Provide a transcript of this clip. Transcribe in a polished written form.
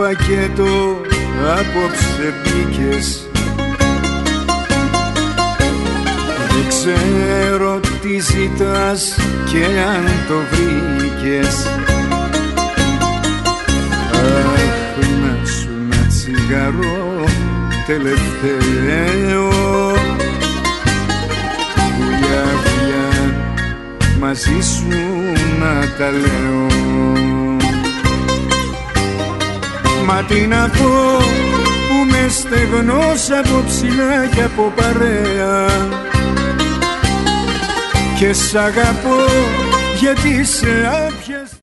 πακέτο απόψε μπήκες. Δεν ξέρω τι ζητάς και αν το βρήκες. Αχ, να σου ένα τσιγαρό τελευταίο, βουλιά βουλιά μαζί σου να τα λέω. Μα τι να πω που με στεγνός από ψηλά και από παρέα, και σ' αγαπώ γιατί σε άπιας.